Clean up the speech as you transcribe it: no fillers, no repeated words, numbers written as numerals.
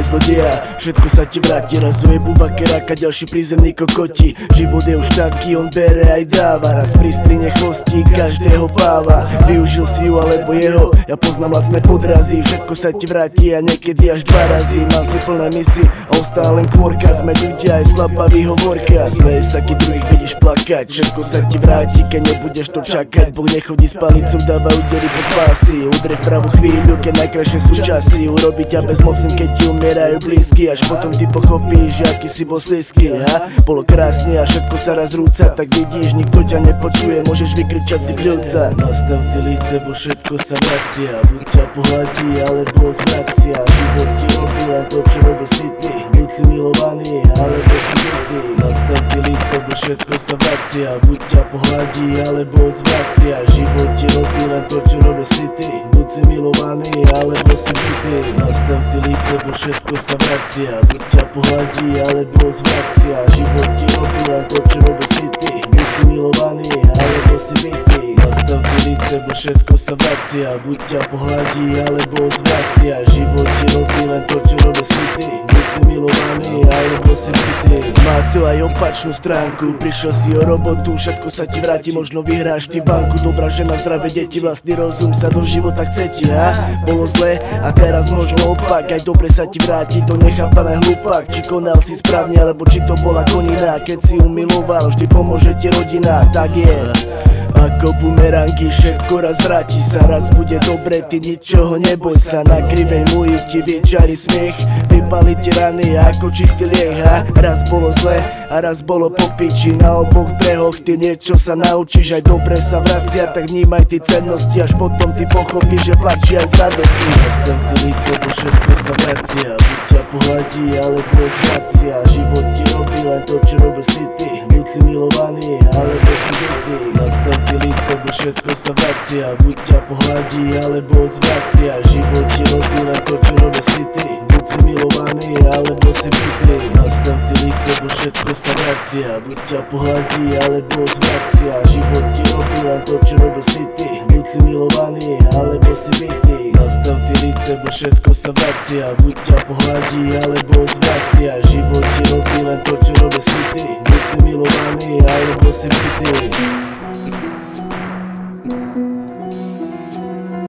zlodeja, všetko sa ti vráti. Raz ujebu vakeráka, ďalší prízemný kokoti. Život je už taký, on bere aj dáva. Raz pristrine chvostí každého páva. Využil si ju alebo jeho, ja poznám lacné podrazy. Všetko sa ti vráti a niekedy až 2 razy. Mal si plné misy a ostáva len kôrka. Sme ľudia aj slabá výhovorka. Smeje sa, keď druhých vidíš plakať. Všetko sa ti vráti, keď nebudeš to čakať. Boh nechodí s palicou, dáva údery pod pásy. Udre v pravú chvíľu, keď najkrajšie sú časy. Urobi ťa bezmocným, keď ti umierajú blízky. Až potom ty pochopíš, že aký si bol slízky. Bolo krásne a všetko sa raz rúca. Tak vidíš, nikto ťa nepočuje, môžeš vykričať si pľúca. Nastav ty líce, bo všetko sa vracia. Buď ťa pohľadí, alebo zvracia. Život ti robí len to, čo robil si ty. Buď si milovaný, alebo si bytý. Nastav ty líce, bo všetko sa vracia. Buď ťa pohľadí, alebo zvracia. Život ti robí len to, čo robil si ty. Buď si milovaný, alebo si bytý. Nastav ty líce, bo všetko sa vracia. Buď ťa pohľadí, alebo zvracia. Život ti robí len to, čo robil si ty. Buď si milovaný, alebo si bytý. Nastav ty líce, bo všetko sa vracia. Buď ťa pohľadí, alebo zvracia. Život ti robí len to, čo robil si ty. Buď si milovaný, alebo si bytý. Má to aj opačnú stránku. Prišiel si o robotu, všetko sa ti vráti. Možno vyhráš ty banku, dobrá žena, zdravé deti. Vlastný rozum sa do života chce ti, Bolo zle a teraz možno opak. Aj dobre sa ti vráti, to nechápané hlupák. Či konal si správne, alebo či to bola konina. Keď si umiloval, vždy pomôže ti rodina. Tak je. Ako bumerangy, všetko raz vráti sa. Raz bude dobre, ty ničoho neboj sa. Na krivej muji ti vyčari smiech. Vypali ti rany ako čistý liek, Raz bolo zle a raz bolo po piči. Na oboch brehoch ty niečo sa naučíš. Aj dobre sa vracia, tak vnímaj ty cennosti. Až potom ty pochopíš, že plačí aj z radosti. Nastav ty líce, bo všetko sa vracia. Buď ťa pohľadí, alebo zvracia. Život ti robí len to, čo robil si ty. Buď si milovaný, alebo si bytý. Nastav ty líce, bo všetko sa vracia. Buď ťa pohľadí, alebo zvracia. Život ti robí len to, čo robil si ty. Buď si milovaný, alebo si bytý. Nastav ty líce, bo všetko sa vracia. Buď ťa pohľadí, alebo zvracia. Život ti robí len to, čo robil si ty. Buď si milovaný, alebo si bytý. Nastav ty líce, bo všetko sa vracia. Buď ťa pohľadí, alebo zvracia. Život ti robí len to, čo robil si ty. Buď si milovaný, alebo si bytý.